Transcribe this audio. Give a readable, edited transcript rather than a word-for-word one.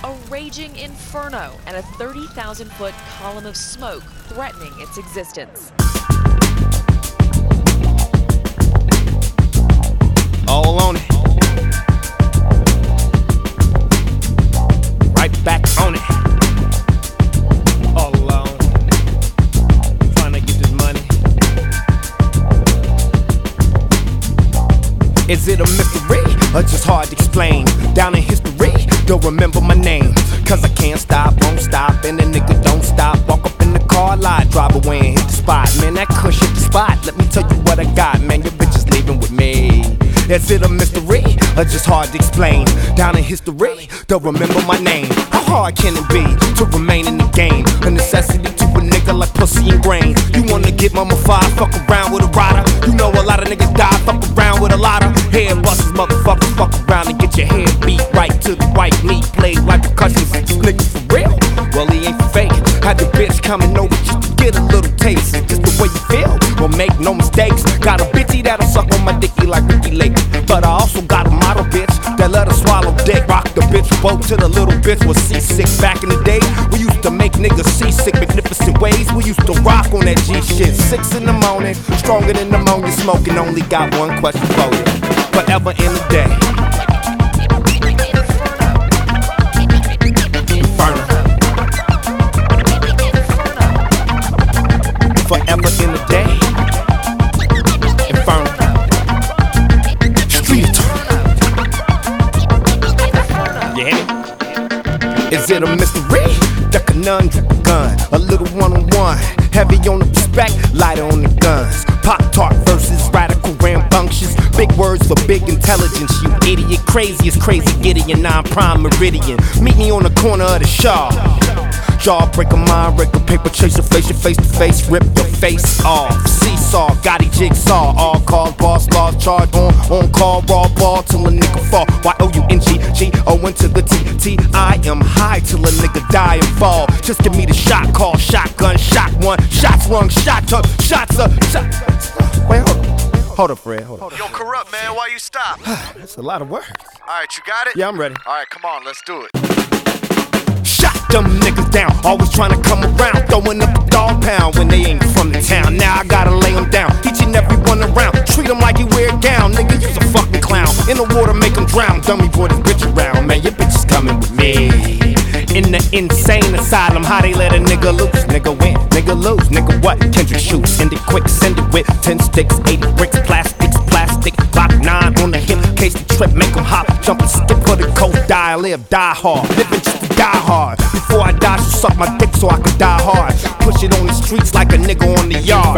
a raging inferno and a 30,000-foot column of smoke threatening its existence. All on it. Right back on it. All alone. Trying to get this money. Is it a mystery or just hard to explain? Down in history, don't remember my name. Cause I can't stop, won't stop, and the nigga don't stop. Walk up in the car lot, drive away and hit the spot. Man, that cush hit the spot. Let me tell you what I got, man. Your bitch is leaving with me. Is it a mystery or just hard to explain? Down in history, don't remember my name. How hard can it be to remain in the game? A necessity to a nigga like pussy and grain. You wanna get mummified, fuck around with a rider. You know a lot of niggas die, fuck around with a lot of head busters, motherfuckers. Fuck around and get your head beat right to the white meat. Played like percussion, nigga for real. Well, he ain't fake. Had the bitch coming over just to get a little taste. Just the way you feel, well, make no mistakes. Got a bitchy that'll suck on my dicky like Ricky Lake. But I also got a model bitch that let her swallow dick. Rock the bitch boat till the little bitch was seasick. Back in the day, we used to make niggas seasick magnificent ways. We used to rock on that G shit. 6 in the morning, stronger than pneumonia smoking. Only got one question for you. Forever in the day. Inferno. Forever in the day. Inferno. Street. You hear me? Is it a mystery? The conundrum gun. A little one-on-one. Heavy on the respect, lighter on the guns. Pop-tart versus radical rambunctious. Big words for big intelligence, you idiot. Crazy as crazy Gideon, 9 prime meridian. Meet me on the corner of the Shaw. Jawbreaker, mind breaker, paper chaser, face to face, rip your face off. Seesaw, Gotti jigsaw, all cars, boss laws, charge on call, raw ball till a nigga fall. Y-O-U-N-G-G-O into the T-T. I am high till a nigga die and fall. Just give me the shot call, shotgun, shot one, shots rung, shot up, shots up, shot. Wait, hold up, Fred, hold up. Yo, Corrupt, man, why you stop? That's a lot of words. Alright, you got it? Yeah, I'm ready. Alright, come on, let's do it. Shot them niggas down, always trying to come around, throwing up a dog pound when they ain't from the town. Now I gotta lay them down, each and every one around. Treat them like you wear a gown, nigga, you's a fucking clown. In the water, make them drown, dummy boy, this bitch around. Man, your bitch is coming with me. In the insane asylum, how they let a nigga loose? Nigga win, nigga lose, nigga what? Kendrick shoot, send it quick, send it with 10 sticks, 80 bricks, plastic, Glock 9 on the hip, case the trip, make them hop, jump and skip for the coast, die, live, die hard, living just to die hard. Before I die, she suck my dick so I can die hard. Push it on the streets like a nigga on the yard.